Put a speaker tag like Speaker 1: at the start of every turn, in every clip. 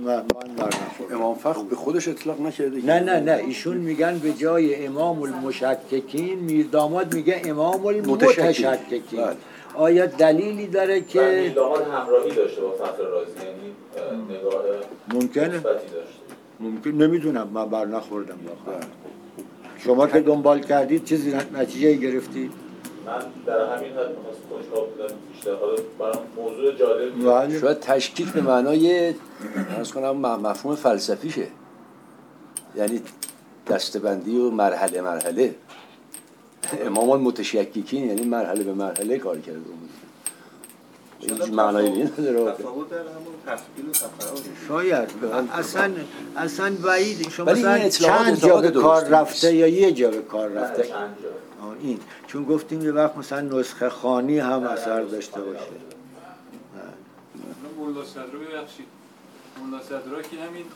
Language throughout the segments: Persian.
Speaker 1: من برنخوردم.
Speaker 2: امام فخر به خودش اطلاق نکرده؟
Speaker 1: نه ایشون میگن به جای امام المشککین میر داماد میگه امام المتشککین. آیا دلیلی داره که
Speaker 3: میر داماد همراهی داشته با فخر رازی، یعنی نگاه
Speaker 1: ممکنه
Speaker 3: مثبتی داشته؟
Speaker 1: ممکن، نمیدونم، من برنخوردم واقعا. شما که دنبال کردید چیزی نتیجه گرفتید؟
Speaker 3: من در همین حد می‌خواستم کنجکاو بودم بیشتر. حالا برام موضوع جالب
Speaker 2: شاید تشکیک به معنای عرض کنم مفهوم فلسفیشه، یعنی دسته‌بندی و مرحله. امامان متشککین یعنی مرحله به مرحله کار کرده بود. هیچ معنایی نیست داره.
Speaker 4: تفاوت در همون تفکیک و تفاوت.
Speaker 1: شاید اصلا بعید. شما
Speaker 2: ولی
Speaker 1: مثلا چند جا به کار رفته یا یه جا به کار رفته؟
Speaker 3: چند جا.
Speaker 1: این چون گفتیم یه وقت مثلا نسخه خوانی هم اثر داشته باشه.
Speaker 5: مولا صدرا ببخشید، مولا صدرا که همین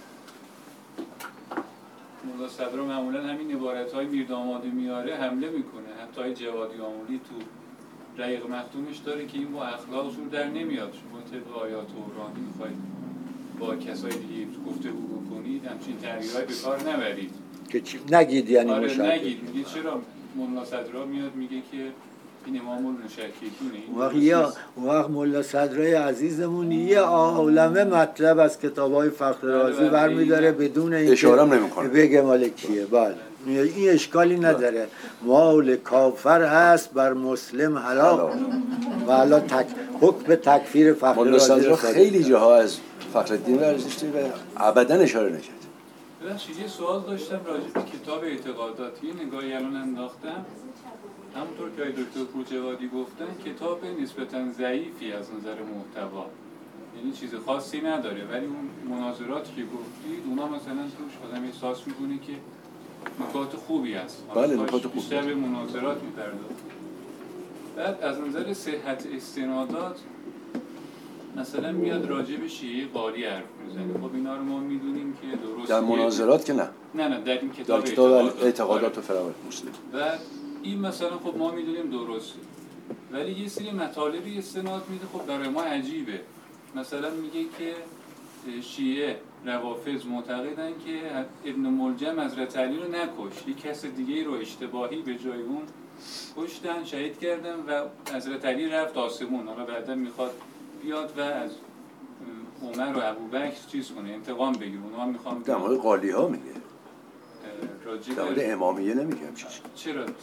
Speaker 5: مولا صدرا معمولا همین عبارت‌های میر دامادی میاره حمله میکنه. حتی جوادی آمولی تو رقیق مختومش داره که این با اخلاقشون در نمیاد. شما طبق آیات قرآنی میخواید با کسای دیگه گفتگو بکنید، همچین تغییرهای به کار نبرید
Speaker 1: که نگید، یعنی
Speaker 5: آره نگید. میگه چرا مولا صدرا میاد میگه که این امام المشککینه.
Speaker 1: اون وقت مولا صدرای عزیزمون یه عالمه مطلب از کتاب‌های فخر رازی برمی‌داره بدون اینکه
Speaker 2: اشاره نمی‌کنه
Speaker 1: بگه مال کیه. بله این اشکالی نداره. مال کافر هست بر مسلم حلال و حالا حکم تکفیر فخر رازی رو
Speaker 2: خیلی جاها از فخرالدین رازی و ابدا اشاره نکرد.
Speaker 5: ببخشید یه سوال داشتم راجع به کتاب اعتقادات. یه نگاهی الان انداختم، همونطور که دکتر پورجوادی گفتن کتاب نسبتاً ضعیفی از نظر محتوا، یعنی چیز خاصی نداره، ولی اون مناظراتی که گفتید اونا مثلا توش آدم احساس می‌کنه که نکات خوبی هست.
Speaker 2: بله نکات خوبی.
Speaker 5: بیشتر به مناظرات می‌پردازه. بعد از نظر صحت استنادات مثلا میاد راجع به شیعه قاری حرف میزنه. خب اینا رو ما میدونیم که درست
Speaker 2: در مناظرات که نه
Speaker 5: در این کتاب
Speaker 2: اعتقادات و فرامت مسلم.
Speaker 5: و این مثلا خب ما میدونیم درسته، ولی یه سری مطالبی استناد میده خب برای ما عجیبه. مثلا میگه که شیعه روافض معتقدن که ابن ملجم حضرت علی رو نکشت، یک کس دیگه رو اشتباهی به جای اون کشتن، شهید کردن و حضرت علی رفت آسمون. حالا بعدا میخواد بیاد و از عمر و ابوبکر چیز کنه، انتقام بگیره. اونها میخوان
Speaker 2: در مورد قالی ها میگه،
Speaker 5: راجع
Speaker 2: در مورد امامیه نمیگم چیزی.
Speaker 5: چرا؟
Speaker 2: نه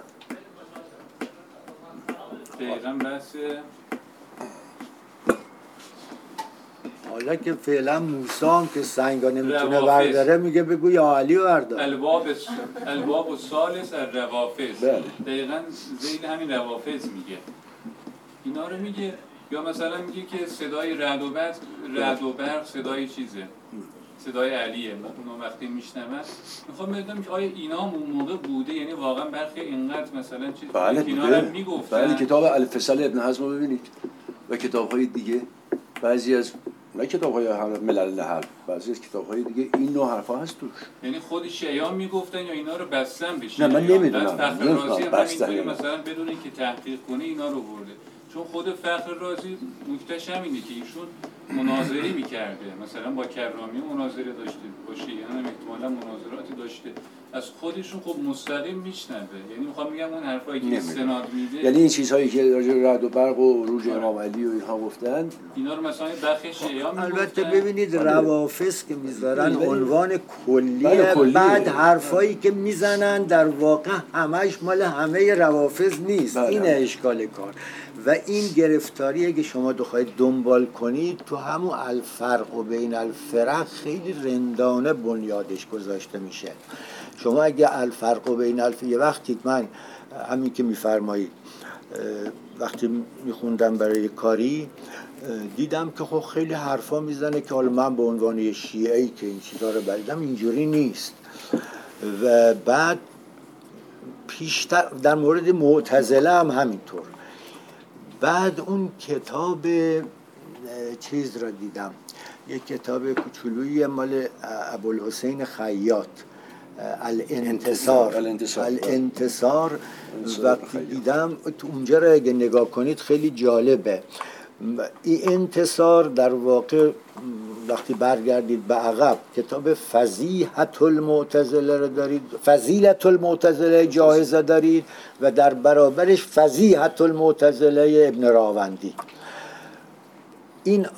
Speaker 5: دقیقاً بحث
Speaker 1: حالا که فعلا موسی هم که سنگا نمیتونه برداره میگه بگو یا علی بردار.
Speaker 5: الباب الثالث الروافض. دقیقاً ذیل همین روافض میگه اینا رو میگه. یا مثلا میگه که صدای رعد و برق صدای چیزه، صدای علیه. اونو وقتی میشنون میخوام بدونم که آیا اینا هم اون موقع بوده، یعنی واقعا برخی اینقدر مثلا چیز اینا رو میگفتن.
Speaker 2: بله کتاب الفصل ابن حزم رو ببینید و کتاب‌های دیگه، بعضی از نه کتاب‌های ملل نحل، بعضی از کتاب‌های دیگه این نوع حرفا هست توش.
Speaker 5: یعنی خود شیعیان میگفتن یا اینا رو بستن بشه؟
Speaker 2: نه من نمیدونم.
Speaker 5: فخر رازی همینطوری مثلا بدون اینکه تحقیق کنه اینا رو برده. چون خود فخر رازی نکتهش همینه که ایشون مناظری میکرده، مثلا با کرامی مناظره داشته، با شیعیان هم احتمالا مناظراتی داشته، از خودشون خب مستقیم میشنوه. یعنی میخوام بگم اون حرفایی که استناد میده،
Speaker 2: یعنی این چیزهایی که راجع به رعد و برق و روج امام علی و اینها گفتن،
Speaker 5: اینا رو مثلا بخش شیعیان میگفتن.
Speaker 1: البته ببینید روافض که میذارن عنوان کلیه، بعد حرفایی که میزنن در واقع همش مال همه روافض نیست. این اشکال کار و این گرفتاریه که شما بخواید دنبال کنید تو همون الفرق و بین الفرق خیلی رندانه بنیادش گذاشته میشه. شما اگه الفرق و بین یه وقتی من همین که میفرمایید وقتی میخوندم برای کاری دیدم که خب خیلی حرفا میزنه که حالا من به عنوان شیعه‌ای که این چیزا رو بلدم اینجوری نیست. و بعد پیشتر در مورد معتزله هم همینطور. بعد اون کتاب چیز را دیدم، یک کتاب کوچولویی مال ابوالحسین خیاط، الانتصار. وقتی دیدم اونجا را اگه نگاه کنید خیلی جالبه. این انتصار در واقع وقتی برگردید به عقب کتاب فضیحت المعتزله رو دارید، فضیلت المعتزله جاهزه دارید و در برابرش فضیحت المعتزله ابن راوندی. این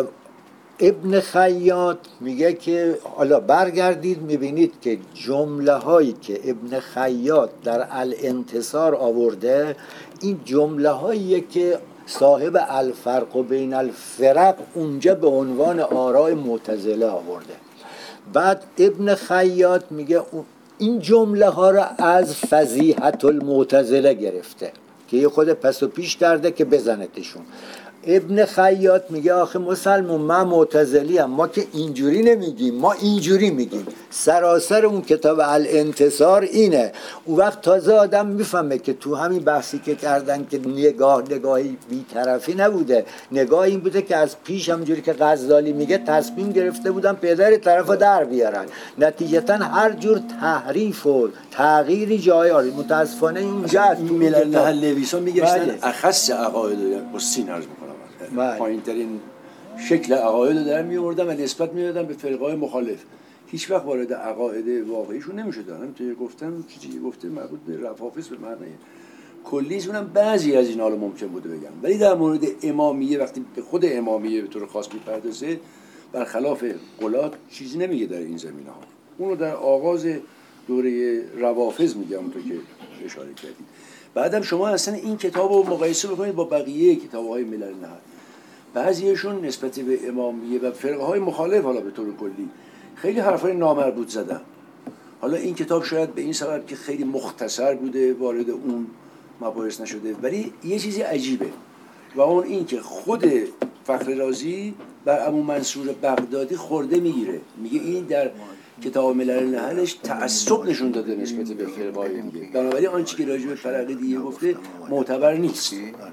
Speaker 1: ابن خیاط میگه که حالا برگردید میبینید که جمله هایی که ابن خیاط در الانتصار آورده این جمله هاییه که صاحب الفرق و بین الفرق اونجا به عنوان آراء معتزله آورده. بعد ابن خیاط میگه این جمله ها را از فضیحت المعتزله گرفته که یه خود پس و پیش کرده که بزنتشون. ابن خیاط میگه آخه مسلمون من معتزلی ام، ما که اینجوری نمیگیم، ما اینجوری میگیم. سراسر اون کتاب الانتصار اینه. اون وقت تازه آدم میفهمه که تو همین بحثی که کردن که نگاهی بی‌طرفی نبوده، نگاه این بوده که از پیش همونجوری که غزالی میگه تصمیم گرفته بودن پدر طرفو در بیارن، نتیجتا هر جور تحریف و تغییری جای آره. متاسفانه اینجا
Speaker 2: این ملل نحل نویسان میگشتن اخص عقاید با سین عرض میکنم پایین ترین شکل عقاید رو در میوردن و نسبت میدادن به فرقه‌های مخالف. هیچ وقت وارد عقاید واقعیشون نمیشدن. همینطوری گفتم چیزی گفته مربوط به رفافیس به معنی کلی اونم بعضی از اینا رو ممکن بوده بگم، ولی در مورد امامیه وقتی به خود امامیه به طور خاص میپردازه برخلاف قلات چیزی نمیگه در این زمینه ها. اون رو در آغاز دوره روافض میگم اونطور که اشاره کردید. بعدم شما اصلا این کتاب رو مقایسه بکنید با بقیه کتاب‌های ملل نحل. بعضیشون نسبت به امامیه و فرقه‌های مخالف حالا به طور کلی خیلی حرفای نامربوط زدن. حالا این کتاب شاید به این سبب که خیلی مختصر بوده وارد اون مباحث نشده، ولی یه چیزی عجیبه و اون این که خود فخر رازی بر ابو منصور بغدادی خورده میگیره، میگه این در کتاب ملل نحلش تعصب نشون داده نسبت به فرقه‌های دیگه، بنابراین آنچه که راجع به فرق دیگه گفته معتبر نیست.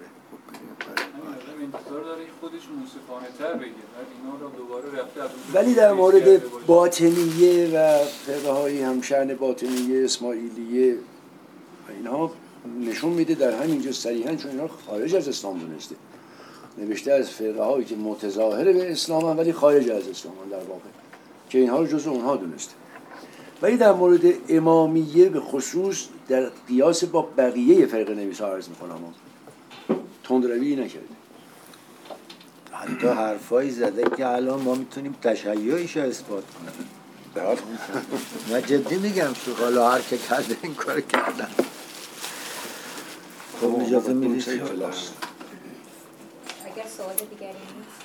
Speaker 5: خودش منصفانه تر بگه اینا رو دوباره رفته.
Speaker 2: ولی در مورد باطنیه و فرقه‌های همشأن باطنیه اسماعیلیه اینها نشون میده در همینجا صریحاً، چون اینا خارج از اسلام دونسته، نوشته از فرقه‌هایی که متظاهر به اسلام هم ولی خارج از اسلام هم در واقع، که اینها رو جزء اونها دونسته. ولی در مورد امامیه به خصوص در قیاس با بقیه فرقه نویسا عرض میکنم تندروی نکرده.
Speaker 1: حتی حرفایی زده که الان ما میتونیم تشیعش اثبات کنیم. من جدی میگم که حالا هر که کرده این کار کردن. خب اجازه میدید
Speaker 6: اگر سوال دیگری نیست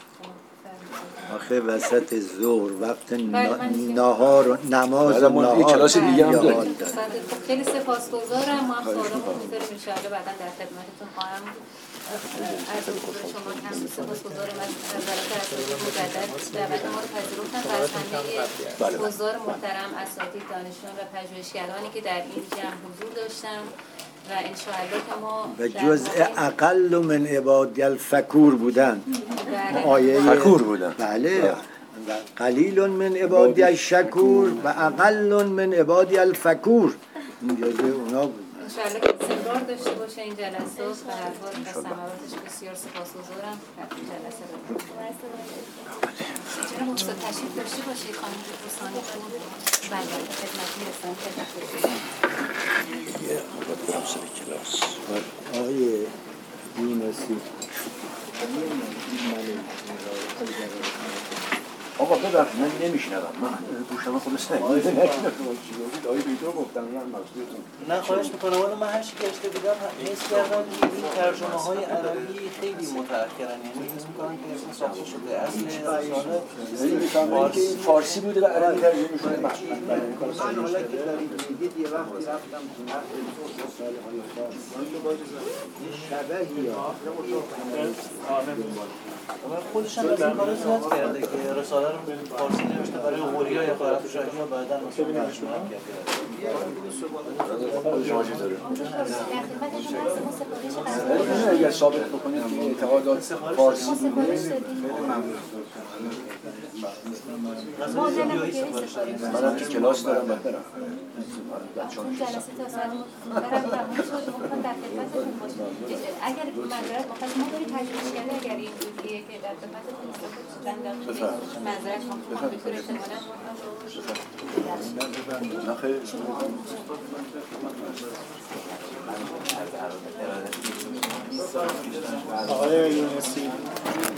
Speaker 1: آخه وسط ظهر وقت نهار و نماز و نهار
Speaker 2: کلاس دیگه هم داریم.
Speaker 6: خیلی سپاسگزارم. ما هم سوالامون می‌ذاریم ان شاءالله بعدا در خدمتتون خواهم از حضور شما هم سپاسگزارم از نظرات اساتید مجدد دعوت ما رو پذیرفتن و از همه حضار محترم اساتید دانشجویان و پژوهشگرانی که در این جمع حضور داشتن و انشاءالله که ما
Speaker 1: و جزء اقل من عبادی الفکور بودن. آیه
Speaker 2: فکور بودن.
Speaker 1: بله. قلیل من عبادی الشکور و اقل من عبادی الفکور. این جزء اونا بود.
Speaker 6: انشاءالله که استمرار داشته باشه این جلسات و هر حال از ثمراتش بسیار سپاسگزارم. در این جلسه رو چرا استاد تشریف داشته باشید خانم دوستانی بله خدمت میرسم.
Speaker 1: آقای یونسی
Speaker 2: آقا ببخشید من نمیشنوم، من گوشم خودش نمیاد. آقای دکتر گفتن
Speaker 4: نه خواهش میکنم. ولی من هر چی که اشته بودم حس کردم این ترجمه های عربی خیلی متأخرن، یعنی حس میکنم که اسم ساخته شده اصل رساله
Speaker 2: فارسی بوده و عربی ترجمه میشده.
Speaker 1: من حالا که دارید میگید یه وقتی رفتم تو نقل رساله های فارسی یه شبهی
Speaker 4: خودش هم از این کار زیاد کرده که رساله رو فارسی نوشته برای غوریا یا قرائت شاهی ها بعدا مثلا ترجمه کرده.
Speaker 2: شما چی داره؟ اگر ثابت بکنید که اعتقادات فارسی
Speaker 6: غذای ویدیویی سفارش دادیم.
Speaker 2: منم تو کلاس دارم باید برم.
Speaker 6: اون جلسه تا ساعت برم تموم شد میخوام در خدمتتون باشیم. اگر معذرت میخواید ما داریم پژوهشگری اگر اینجوریه که در خدمتتون نیست چند دقیقه معذرت میخوام دکتر احتمالاً
Speaker 2: نه خیر.
Speaker 7: آقای یونسی